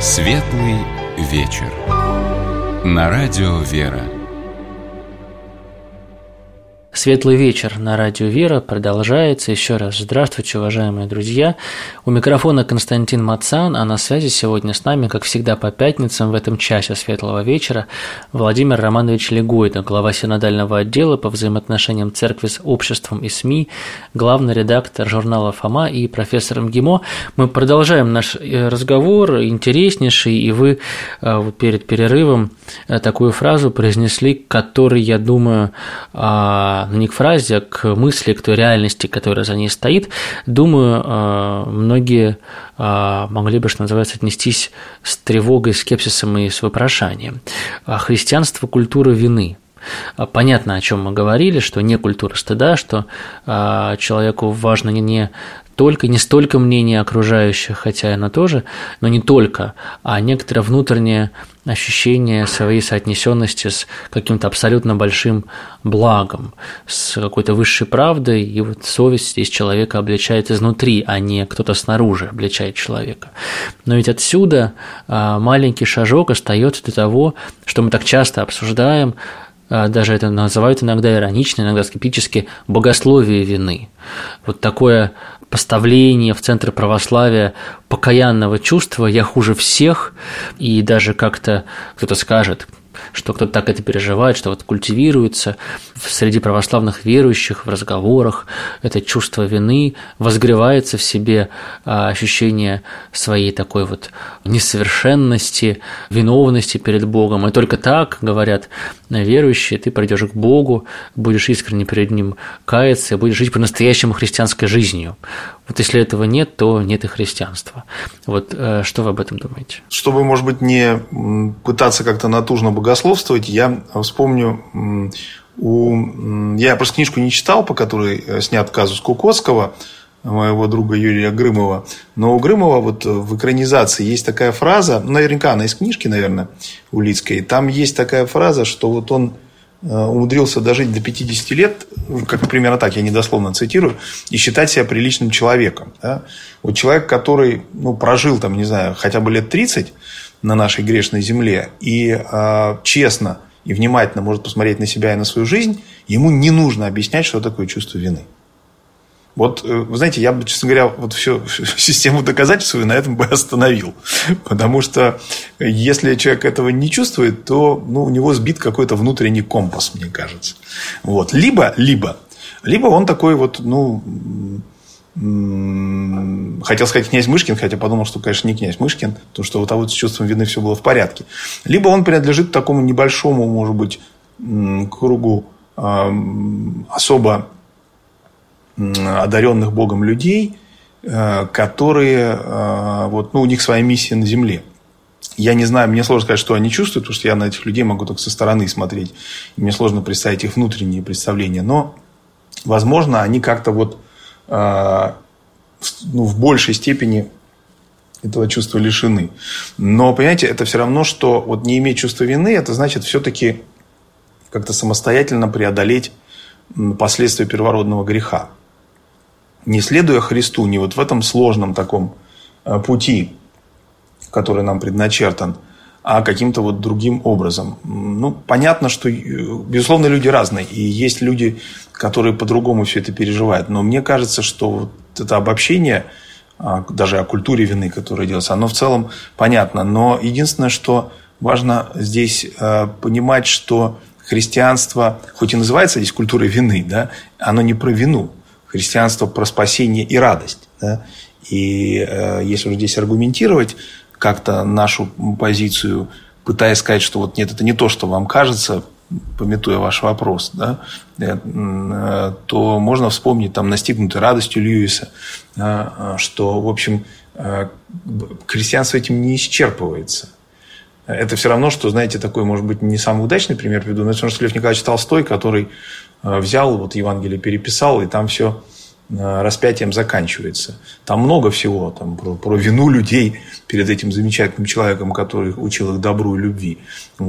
Светлый вечер. На радио «Вера». Светлый вечер на радио «Вера» продолжается. Еще раз здравствуйте, уважаемые друзья. У микрофона Константин Мацан, а на связи сегодня с нами, как всегда по пятницам в этом часе Светлого вечера, Владимир Романович Легойда, глава синодального отдела по взаимоотношениям церкви с обществом и СМИ, главный редактор журнала «Фома» и профессор МГИМО. Мы продолжаем наш разговор, интереснейший, и вы перед перерывом такую фразу произнесли, которой, я думаю, не к фразе, а к мысли, к той реальности, которая за ней стоит, думаю, многие могли бы, что называется, отнестись с тревогой, скепсисом и с вопрошанием. Христианство – культура вины. Понятно, о чем мы говорили, что не культура стыда, что человеку важно не столько мнение окружающих, хотя оно тоже, но не только, а некоторое внутреннее ощущение своей соотнесенности с каким-то абсолютно большим благом, с какой-то высшей правдой, и вот совесть здесь человека обличает изнутри, а не кто-то снаружи обличает человека. Но ведь отсюда маленький шажок остается до того, что мы так часто обсуждаем, даже это называют иногда иронично, иногда скептически, богословие вины. Вот такое поставление в центр православия покаянного чувства «я хуже всех», и даже как-то кто-то скажет, что кто-то так это переживает, что вот культивируется среди православных верующих в разговорах это чувство вины, возгревается в себе ощущение своей такой вот несовершенности, виновности перед Богом. И только так, говорят верующие, ты придешь к Богу, будешь искренне перед Ним каяться и будешь жить по-настоящему христианской жизнью. Вот если этого нет, то нет и христианства. Вот что вы об этом думаете? Чтобы, может быть, не пытаться как-то натужно богословствовать, я вспомню, я просто книжку не читал, по которой снят казус Кукоцкого, моего друга Юрия Грымова, но у Грымова вот в экранизации есть такая фраза, наверняка она из книжки, наверное, Улицкой, там есть такая фраза, что вот он умудрился дожить до 50 лет, как примерно так, я недословно цитирую, и считать себя приличным человеком. Да? Вот человек, который прожил, там, не знаю, хотя бы лет 30 на нашей грешной земле и честно и внимательно может посмотреть на себя и на свою жизнь, ему не нужно объяснять, что такое чувство вины. Вот, вы знаете, я бы, честно говоря, вот всю систему доказательств на этом бы остановил. Потому что если человек этого не чувствует, то у него сбит какой-то внутренний компас, мне кажется. Вот. Либо он такой вот, хотел сказать князь Мышкин, хотя подумал, что, конечно, не князь Мышкин, потому что вот с чувством вины все было в порядке. Либо он принадлежит такому небольшому, может быть, кругу особо одаренных Богом людей, которые, у них своя миссия на земле. Я не знаю, мне сложно сказать, что они чувствуют, потому что я на этих людей могу только со стороны смотреть. И мне сложно представить их внутренние представления. Но, возможно, они как-то в большей степени этого чувства лишены. Но, понимаете, это все равно, что не иметь чувства вины, это значит все-таки как-то самостоятельно преодолеть последствия первородного греха. Не следуя Христу, не в этом сложном таком пути, который нам предначертан, а каким-то другим образом. Понятно, что, безусловно, люди разные. И есть люди, которые по-другому все это переживают. Но мне кажется, что это обобщение, даже о культуре вины, которое делается, оно в целом понятно. Но единственное, что важно здесь понимать, что христианство, хоть и называется здесь культурой вины, да, оно не про вину. Христианство про спасение и радость. Да? И если уже здесь аргументировать как-то нашу позицию, пытаясь сказать, что нет, это не то, что вам кажется, памятуя ваш вопрос, да, то можно вспомнить там «Настигнутый радостью» Льюиса, что, в общем, христианство этим не исчерпывается. Это все равно, что, знаете, такой, может быть, не самый удачный пример приведу, но это все равно, что Лев Николаевич Толстой, который взял, Евангелие переписал, и там все распятием заканчивается. Там много всего там, про вину людей перед этим замечательным человеком, который учил их добру и любви.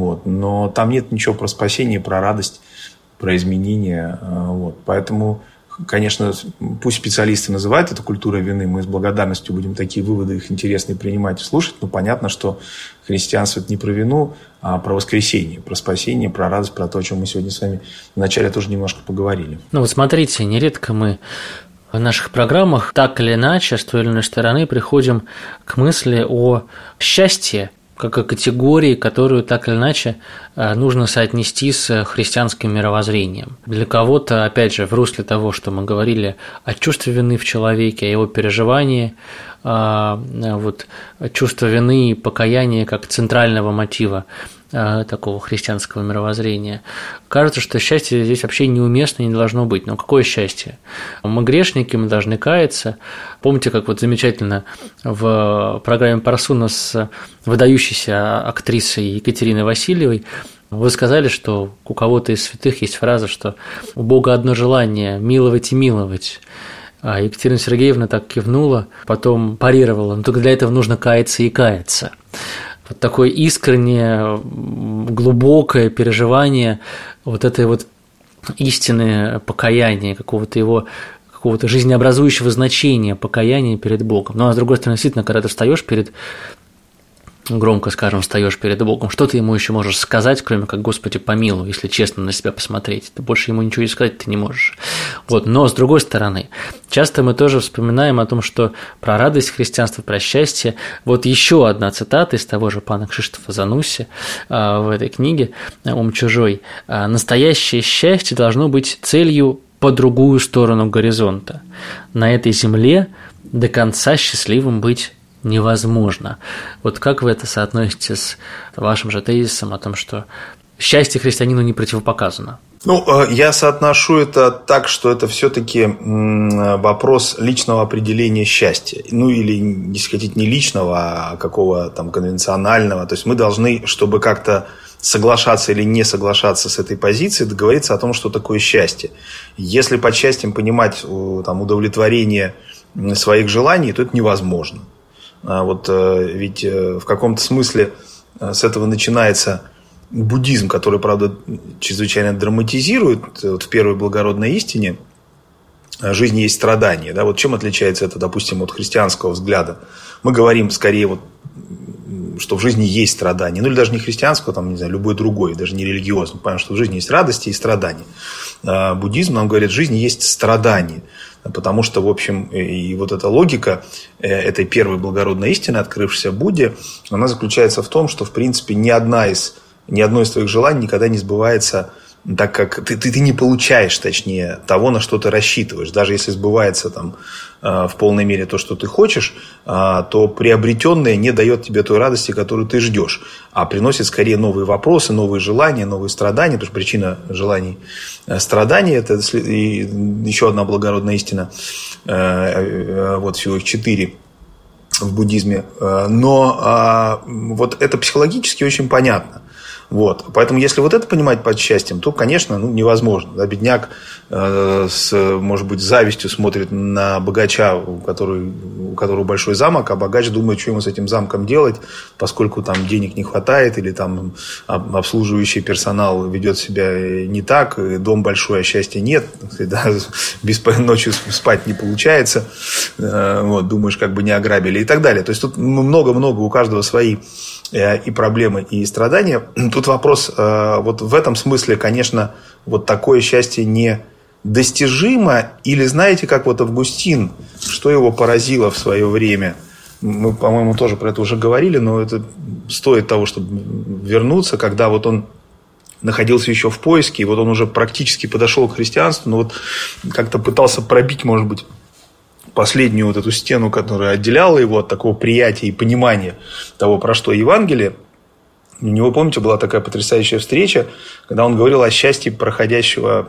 Но там нет ничего про спасение, про радость, про изменения. Поэтому конечно, пусть специалисты называют это культурой вины, мы с благодарностью будем такие выводы их интересные принимать и слушать, но понятно, что христианство – это не про вину, а про воскресение, про спасение, про радость, про то, о чем мы сегодня с вами вначале тоже немножко поговорили. Ну вот смотрите, нередко мы в наших программах так или иначе, с той или иной стороны, приходим к мысли о счастье, как о категории, которую так или иначе нужно соотнести с христианским мировоззрением. Для кого-то, опять же, в русле того, что мы говорили о чувстве вины в человеке, о его переживании, вот, чувство вины и покаяния как центрального мотива такого христианского мировоззрения. Кажется, что счастье здесь вообще неуместно и не должно быть. Но какое счастье? Мы грешники, мы должны каяться. Помните, как вот замечательно в программе Парсуна с выдающейся актрисой Екатериной Васильевой вы сказали, что у кого-то из святых есть фраза, что у Бога одно желание – миловать и миловать. А Екатерина Сергеевна так кивнула, потом парировала, но только для этого нужно каяться и каяться. Вот такое искреннее, глубокое переживание вот этой вот истины покаяния, какого-то жизнеобразующего значения покаяния перед Богом. Ну, а с другой стороны, действительно, когда ты встаешь перед, громко скажем, встаешь перед Богом, что ты ему еще можешь сказать, кроме как «Господи, помилуй», если честно на себя посмотреть? Ты больше ему ничего и сказать ты не можешь. Вот. Но, с другой стороны, часто мы тоже вспоминаем о том, что про радость христианства, про счастье. Вот еще одна цитата из того же пана Кшиштофа Занусси в этой книге «Ум чужой». «Настоящее счастье должно быть целью по другую сторону горизонта. На этой земле до конца счастливым быть невозможно». Вот как вы это соотносите с вашим же тезисом о том, что счастье христианину не противопоказано? Ну, я соотношу это так, что это все-таки вопрос личного определения счастья. Ну, или, если хотите, не личного, а какого там конвенционального. То есть мы должны, чтобы как-то соглашаться или не соглашаться с этой позицией, договориться о том, что такое счастье. Если под счастьем понимать там, удовлетворение своих желаний, то это невозможно. Вот ведь в каком-то смысле с этого начинается буддизм, который, правда, чрезвычайно драматизирует. Вот в первой благородной истине жизнь есть страдание. Да? Вот чем отличается это, допустим, от христианского взгляда? Мы говорим скорее, вот, что в жизни есть страдания. Ну или даже не христианского, там, не знаю, любой другой, даже не религиозный. Понимаем, что в жизни есть радости и страдания. Буддизм нам говорит, в жизни есть страдания. Потому что, в общем, и вот эта логика этой первой благородной истины, открывшейся Будде, она заключается в том, что, в принципе, ни одно из твоих желаний никогда не сбывается, так как ты не получаешь, точнее, того, на что ты рассчитываешь. Даже если сбывается там, в полной мере то, что ты хочешь, то приобретенное не дает тебе той радости, которую ты ждешь, а приносит скорее новые вопросы, новые желания, новые страдания. Потому что причина желаний страдания – это и еще одна благородная истина. Вот всего их 4 в буддизме. Но вот это психологически очень понятно. Вот. Поэтому, если вот это понимать под счастьем, то, конечно, невозможно. Да, бедняк может быть, с завистью смотрит на богача, у которого большой замок, а богач думает, что ему с этим замком делать, поскольку там денег не хватает, или там обслуживающий персонал ведет себя не так, дом большой, а счастья нет, да, ночью спать не получается, вот, думаешь, как бы не ограбили и так далее. То есть тут много-много, у каждого свои и проблемы, и страдания. Тут вопрос, вот в этом смысле, конечно, вот такое счастье не достижимо, или знаете, как вот Августин, что его поразило в свое время? Мы, по-моему, тоже про это уже говорили, но это стоит того, чтобы вернуться, когда вот он находился еще в поиске, и вот он уже практически подошел к христианству, но вот как-то пытался пробить, может быть, последнюю вот эту стену, которая отделяла его от такого приятия и понимания того, про что Евангелие. У него, помните, была такая потрясающая встреча, когда он говорил о счастье проходящего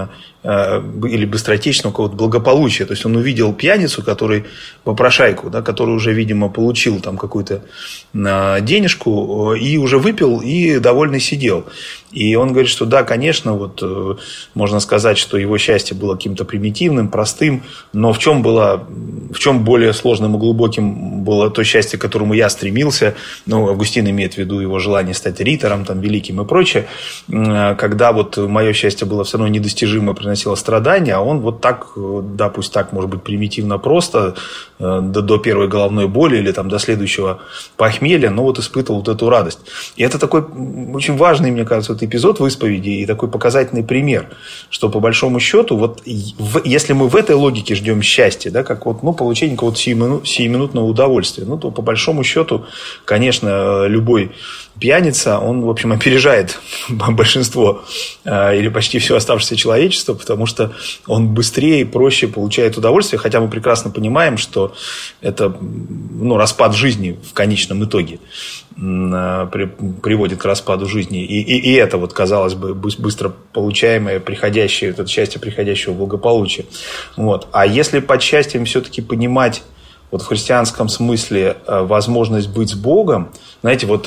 или быстротечного какого-то благополучия. То есть он увидел пьяницу, который попрошайку, да, который уже, видимо, получил там какую-то денежку и уже выпил и довольный сидел. И он говорит, что да, конечно, вот можно сказать, что его счастье было каким-то примитивным, простым, но в чем более сложным и глубоким было то счастье, к которому я стремился. Ну, Августин имеет в виду его желание стать ритором, там, великим и прочее. Когда вот мое счастье было все равно недостижимо, приносило страдания, а он вот так, да, пусть так, может быть, примитивно просто, до первой головной боли или там, до следующего похмелья, но вот испытывал вот эту радость. И это такой очень важный, мне кажется, вот эпизод в исповеди и такой показательный пример, что по большому счету, вот если мы в этой логике ждем счастья, да, как вот, ну, получение какого-то сиюминутного удовольствия, ну, то по большому счету, конечно, любой пьяница, он, в общем, опережает большинство или почти все оставшееся человечество, потому что он быстрее и проще получает удовольствие, хотя мы прекрасно понимаем, что это, ну, распад жизни в конечном итоге приводит к распаду жизни. И это, вот, казалось бы, быстро получаемое, приходящее, это счастье приходящего благополучия. Вот. А если под счастьем все-таки понимать вот в христианском смысле возможность быть с Богом, знаете, вот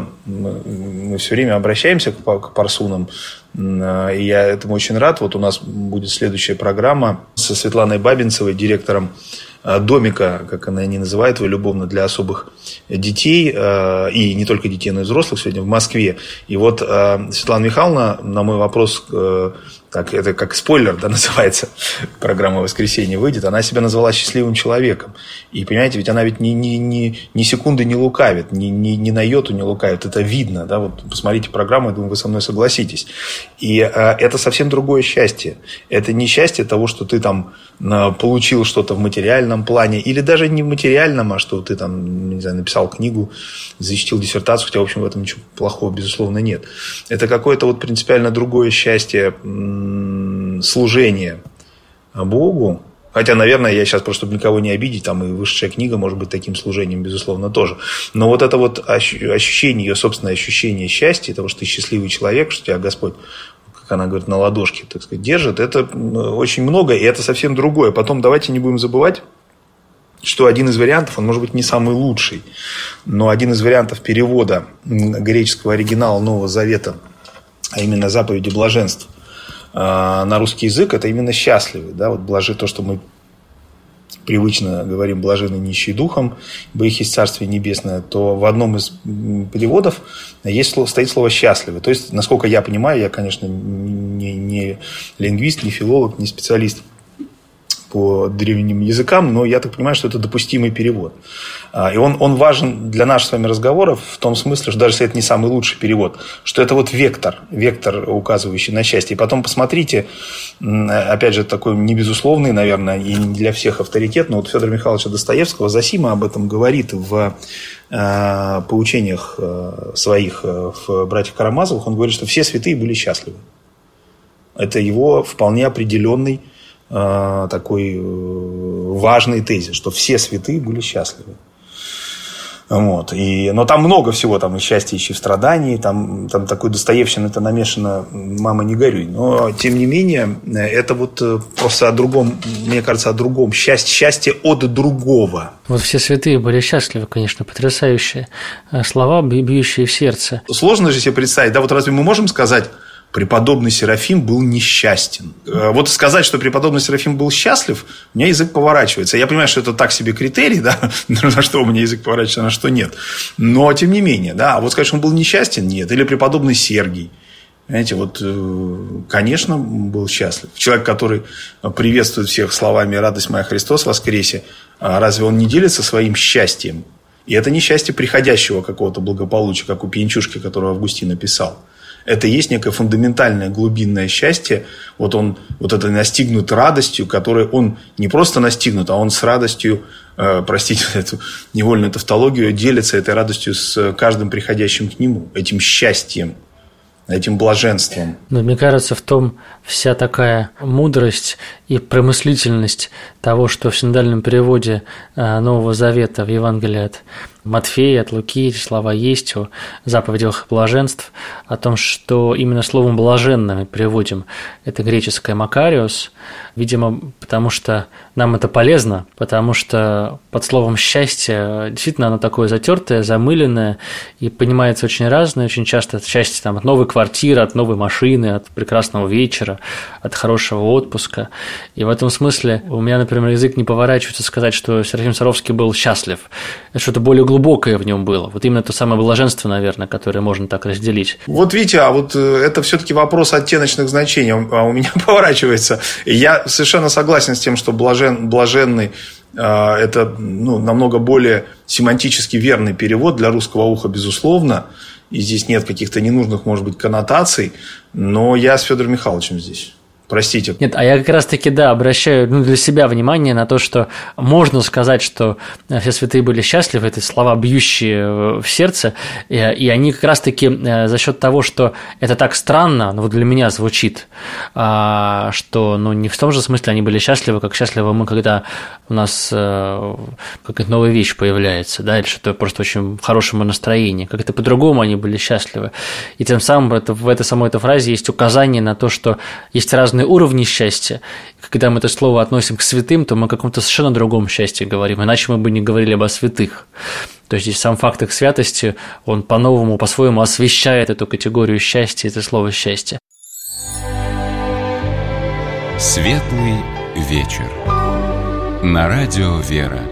мы все время обращаемся к парсунам, и я этому очень рад. Вот у нас будет следующая программа со Светланой Бабинцевой, директором домика, как они называют его любовно, для особых детей, и не только детей, но и взрослых сегодня в Москве. И вот Светлана Михайловна на мой вопрос, так, это как спойлер, да, называется, программа «Воскресенье» выйдет, она себя назвала счастливым человеком. И, понимаете, ведь она ведь ни секунды не лукавит, ни на йоту не лукавит, это видно, да, вот посмотрите программу, я думаю, вы со мной согласитесь. И это совсем другое счастье. Это не счастье того, что ты там получил что-то в материальном плане, или даже не в материальном, а что ты там, не знаю, написал книгу, защитил диссертацию, хотя, в общем, в этом ничего плохого, безусловно, нет. Это какое-то вот принципиально другое счастье служения Богу. Хотя, наверное, я сейчас просто, чтобы никого не обидеть, там и высшая книга может быть таким служением, безусловно, тоже. Но вот это вот ощущение, ее собственное ощущение счастья, того, что ты счастливый человек, что тебя Господь, как она говорит, на ладошке, так сказать, держит, это очень много, и это совсем другое. Потом давайте не будем забывать, что один из вариантов, он может быть не самый лучший, но один из вариантов перевода греческого оригинала Нового Завета, а именно заповеди блаженств, на русский язык, это именно счастливый. Да? Вот то, что мы привычно говорим блаженны нищие духом, ибо их есть Царствие Небесное, то в одном из переводов стоит слово «счастливый». То есть, насколько я понимаю, я, конечно, не лингвист, не филолог, не специалист по древним языкам, но я так понимаю, что это допустимый перевод. И он важен для наших с вами разговоров в том смысле, что даже если это не самый лучший перевод, что это вот вектор, указывающий на счастье. И потом посмотрите, опять же, такой не безусловный, наверное, и не для всех авторитет, но вот Федора Михайловича Достоевского, Зосима об этом говорит в поучениях своих в «Братьях Карамазовых». Он говорит, что все святые были счастливы. Это его вполне определенный такой важный тезис, что все святые были счастливы. Вот. Но там много всего, там и счастье, и в страдании, там такой достоевщина, это намешано «мама, не горюй». Но, тем не менее, это вот просто о другом, мне кажется, о другом. Счастье от другого. Вот все святые были счастливы, конечно, потрясающие слова, бьющие в сердце. Сложно же себе представить, да, вот разве мы можем сказать, преподобный Серафим был несчастен? Вот сказать, что преподобный Серафим был счастлив, у меня язык поворачивается. Я понимаю, что это так себе критерий, да, на что у меня язык поворачивается, на что нет. Но, тем не менее, да, а вот сказать, что он был несчастен, нет. Или преподобный Сергий. Знаете, вот, конечно, был счастлив. Человек, который приветствует всех словами «Радость моя, Христос воскресе», разве он не делится своим счастьем? И это не счастье приходящего какого-то благополучия, как у пьянчушки, которого Августин написал. Это и есть некое фундаментальное глубинное счастье. Вот это настигнут радостью, которой он не просто настигнут, а он с радостью, простите эту невольную тавтологию, делится этой радостью с каждым приходящим к нему, этим счастьем, этим блаженством. Но мне кажется, в том вся такая мудрость и промыслительность того, что в синодальном переводе Нового Завета в Евангелии от Матфея, от Луки эти слова есть о заповедях блаженств, о том, что именно словом «блаженно» мы переводим это греческое «макариос», видимо, потому что нам это полезно, потому что под словом «счастье» действительно оно такое затертое, замыленное и понимается очень разное, очень часто это счастье там, от новой квартиры, от новой машины, от прекрасного вечера, от хорошего отпуска. И в этом смысле у меня, например, язык не поворачивается сказать, что Серафим Саровский был счастлив. Это что-то более глубокое в нем было. Вот именно то самое блаженство, наверное, которое можно так разделить. Вот Витя, а вот это все-таки вопрос оттеночных значений, а у меня поворачивается. Я совершенно согласен с тем, что блаженный это намного более семантически верный перевод для русского уха, безусловно. И здесь нет каких-то ненужных, может быть, коннотаций. Но я с Федором Михайловичем здесь. Простите. Нет, а я как раз-таки, обращаю для себя внимание на то, что можно сказать, что все святые были счастливы, это слова, бьющие в сердце, и они как раз-таки за счет того, что это так странно, вот для меня звучит, что не в том же смысле они были счастливы, как счастливы мы, когда у нас какая-то новая вещь появляется, или что-то просто очень в хорошем настроении, как-то по-другому они были счастливы. И тем самым в этой самой этой фразе есть указание на то, что есть разные уровни счастья. Когда мы это слово относим к святым, то мы о каком-то совершенно другом счастье говорим, иначе мы бы не говорили об святых. То есть здесь сам факт их святости, он по-новому, по-своему освещает эту категорию счастья, это слово «счастье». Светлый вечер. На радио «Вера».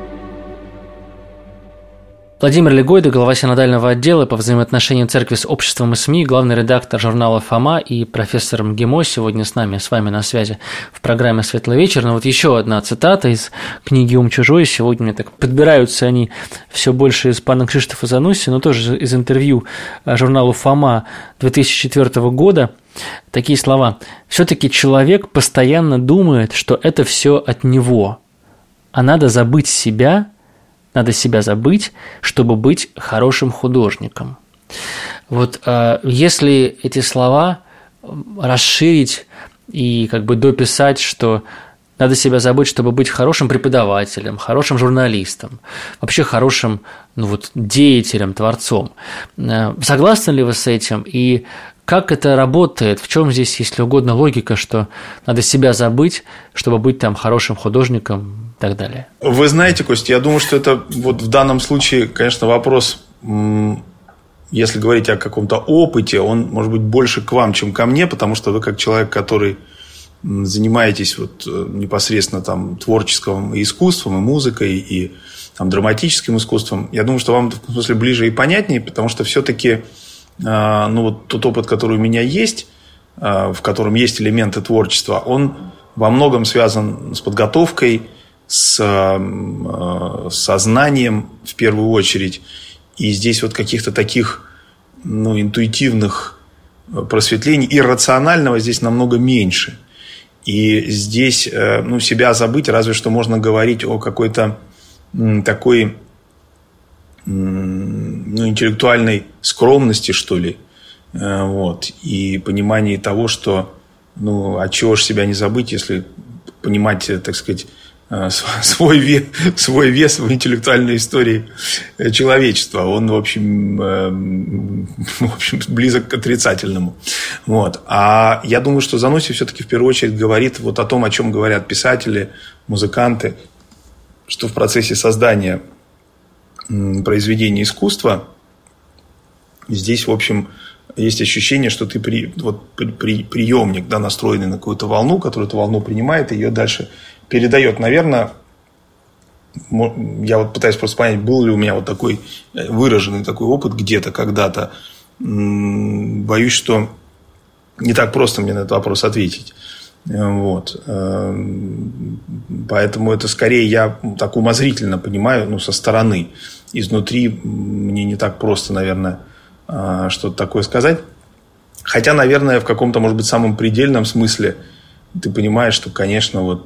Владимир Легойда, глава синодального отдела по взаимоотношениям церкви с обществом и СМИ, главный редактор журнала «Фома» и профессор МГИМО сегодня с вами на связи в программе «Светлый вечер». Но вот еще одна цитата из книги «Ум чужой». Сегодня мне так подбираются они все больше из пана Кшиштофа Занусси, но тоже из интервью журналу «Фома» 2004 года. Такие слова. «Все-таки человек постоянно думает, что это все от него, а надо забыть себя». Надо себя забыть, чтобы быть хорошим художником. Вот если эти слова расширить и дописать, что надо себя забыть, чтобы быть хорошим преподавателем, хорошим журналистом, вообще хорошим деятелем, творцом. Согласны ли вы с этим? И как это работает? В чем здесь, если угодно, логика, что надо себя забыть, чтобы быть хорошим художником и так далее? Вы знаете, Костя, я думаю, что это в данном случае, конечно, вопрос, если говорить о каком-то опыте, он может быть больше к вам, чем ко мне, потому что вы как человек, который занимаетесь непосредственно творческим искусством, и музыкой, и драматическим искусством, я думаю, что вам в смысле ближе и понятнее, потому что все-таки тот опыт, который у меня есть, в котором есть элементы творчества, он во многом связан с подготовкой, с сознанием в первую очередь. И здесь каких-то таких интуитивных просветлений, иррационального здесь намного меньше. И здесь себя забыть, разве что можно говорить о какой-то такой интеллектуальной скромности, что ли, и понимании того, что от чего же себя не забыть, если понимать, так сказать, свой вес в интеллектуальной истории человечества. Он, в общем, близок к отрицательному. А я думаю, что Занусси все-таки в первую очередь говорит о том, о чем говорят писатели, музыканты, что в процессе создания произведения искусства здесь, в общем, есть ощущение, что ты приемник, настроенный на какую-то волну, которую эту волну принимает и ее дальше передает. Наверное, я пытаюсь просто понять, был ли у меня такой выраженный такой опыт где-то, когда-то. Боюсь, что не так просто мне на этот вопрос ответить. Поэтому это скорее я так умозрительно понимаю, со стороны. Изнутри мне не так просто, наверное, что-то такое сказать. Хотя, наверное, в каком-то, может быть, самом предельном смысле ты понимаешь, что, конечно,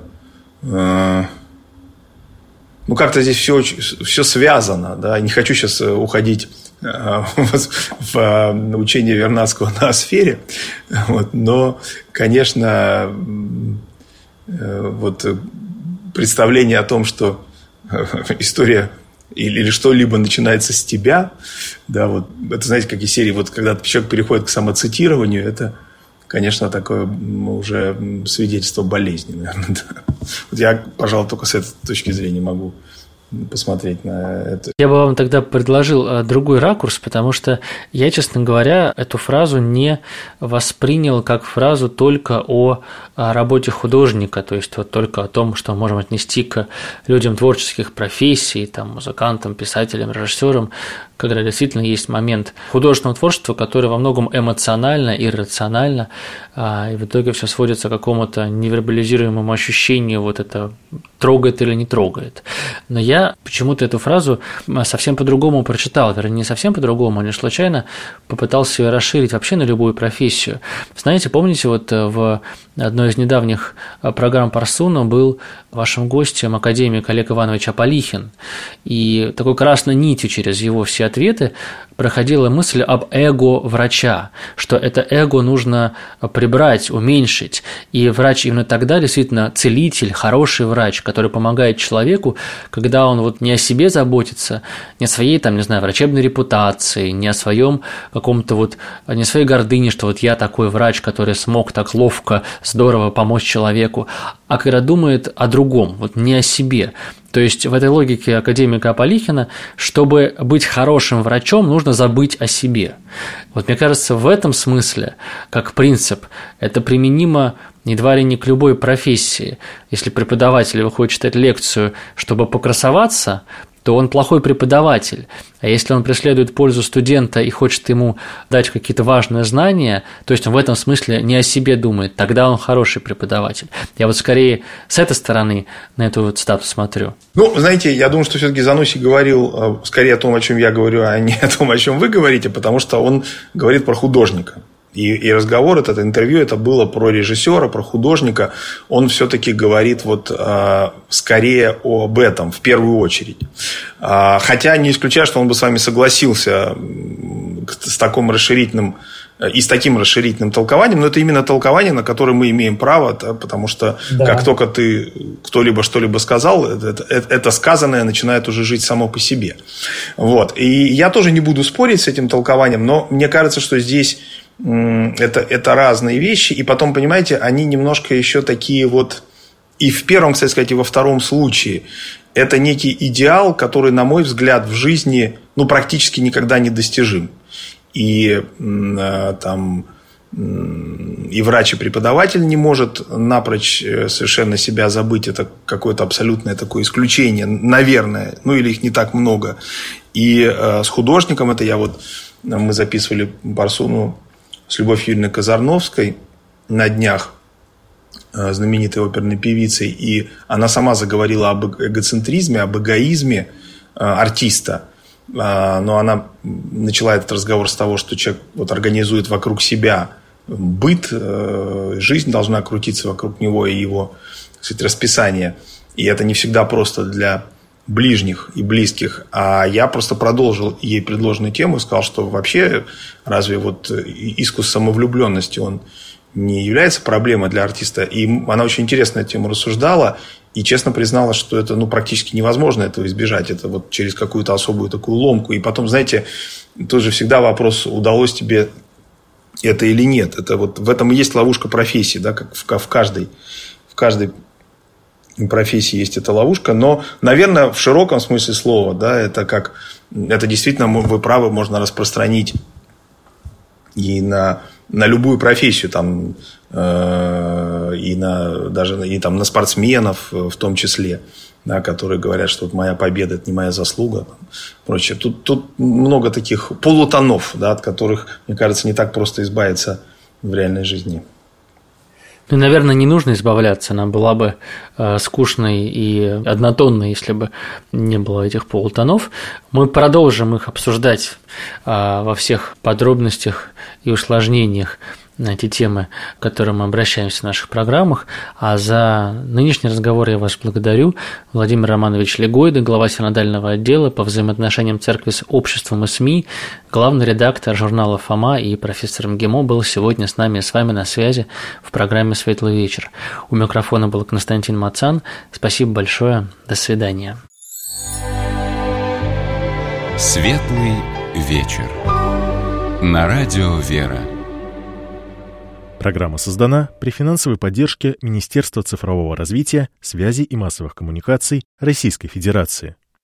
как-то здесь все связано. Да? Не хочу сейчас уходить в учение Вернадского на сфере. Но, конечно, представление о том, что история или что-либо начинается с тебя, да, вот это, знаете, как из серии, вот когда человек переходит к самоцитированию, это, конечно, такое уже свидетельство болезни, наверное, да. Вот я, пожалуй, только с этой точки зрения могу посмотреть на это. Я бы вам тогда предложил другой ракурс, потому что я, честно говоря, эту фразу не воспринял как фразу только о работе художника, то есть вот только о том, что мы можем отнести к людям творческих профессий, там, музыкантам, писателям, режиссерам, когда действительно есть момент художественного творчества, который во многом эмоционально, иррационально, и в итоге все сводится к какому-то невербализируемому ощущению, вот это трогает или не трогает. Но я почему-то эту фразу совсем по-другому прочитал, вернее, не совсем по-другому, а не случайно попытался ее расширить вообще на любую профессию. Знаете, помните, вот в одной из недавних программ Парсуна был вашим гостем академик Олег Иванович Аполихин, и такой красной нитью через его все ответы проходила мысль об эго врача, что это эго нужно прибрать, уменьшить, и врач именно тогда действительно целитель, хороший врач, который помогает человеку, когда он вот не о себе заботится, не о своей, там, не знаю, врачебной репутации, не о своем каком-то вот, не о своей гордыне, что вот я такой врач, который смог так ловко, здорово помочь человеку, а когда думает о другом, вот не о себе. То есть в этой логике академика Аполихина, чтобы быть хорошим врачом, нужно забыть о себе. Вот мне кажется, в этом смысле, как принцип, это применимо едва ли не к любой профессии. Если преподаватель выходит читать лекцию, чтобы покрасоваться, то он плохой преподаватель. А если он преследует пользу студента и хочет ему дать какие-то важные знания, то есть он в этом смысле не о себе думает, тогда он хороший преподаватель. Я вот скорее с этой стороны на эту цитату смотрю. Ну, знаете, я думаю, что все-таки Зануси говорил скорее о том, о чем я говорю, а не о том, о чем вы говорите, потому что он говорит про художника. И разговор, это интервью, это было про режиссера, про художника. Он все-таки говорит вот, скорее об этом в первую очередь. Хотя не исключаю, что он бы с вами согласился с таким расширительным толкованием, но это именно толкование, на которое мы имеем право, да, потому что как только кто-либо что-либо сказал, это сказанное начинает уже жить само по себе. Вот. И я тоже не буду спорить с этим толкованием, но мне кажется, что здесь это разные вещи, и потом, понимаете, они немножко еще такие вот, и в первом, кстати сказать, и во втором случае, это некий идеал, который, на мой взгляд, в жизни практически никогда не достижим. И там и врач, и преподаватель не может напрочь совершенно себя забыть. Это какое-то абсолютное такое исключение, наверное, или их не так много. И с художником, мы записывали Парсуну с Любовью Юрьевной Казарновской на днях, знаменитой оперной певицей, и она сама заговорила об эгоцентризме, об эгоизме артиста. Но она начала этот разговор с того, что человек организует вокруг себя быт, жизнь должна крутиться вокруг него и его, так сказать, расписание. И это не всегда просто для ближних и близких. А я просто продолжил ей предложенную тему и сказал, что вообще разве искус самовлюбленности, он не является проблемой для артиста. И она очень интересно эту тему рассуждала и честно призналась, что это практически невозможно этого избежать. Это через какую-то особую такую ломку. И потом, знаете, тут же всегда вопрос, удалось тебе это или нет. Это в этом и есть ловушка профессии, да, как в каждой профессии есть эта ловушка. Но, наверное, в широком смысле слова, да, это действительно, вы правы, можно распространить и на любую профессию, там, и на спортсменов в том числе, да, которые говорят, что моя победа – это не моя заслуга, прочее. Тут много таких полутонов, да, от которых, мне кажется, не так просто избавиться в реальной жизни. Наверное, не нужно избавляться, она была бы скучной и однотонной, если бы не было этих полутонов. Мы продолжим их обсуждать во всех подробностях и усложнениях на эти темы, к которым мы обращаемся в наших программах. А за нынешний разговор я вас благодарю. Владимир Романович Легойда, глава синодального отдела по взаимоотношениям церкви с обществом и СМИ, главный редактор журнала «Фома» и профессор МГИМО был сегодня с нами и с вами на связи в программе «Светлый вечер». У микрофона был Константин Мацан. Спасибо большое. До свидания. Светлый вечер. На радио «Вера». Программа создана при финансовой поддержке Министерства цифрового развития, связи и массовых коммуникаций Российской Федерации.